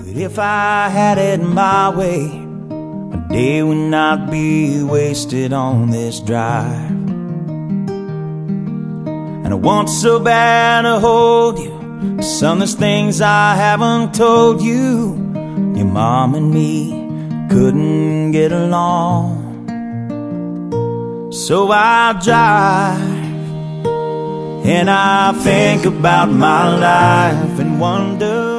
But if I had it my way, a day would not be wasted on this drive. And I want so bad to hold you, 'cause some of these things I haven't told you. Your mom and me couldn't get along. So I drive and I think about my life and wonder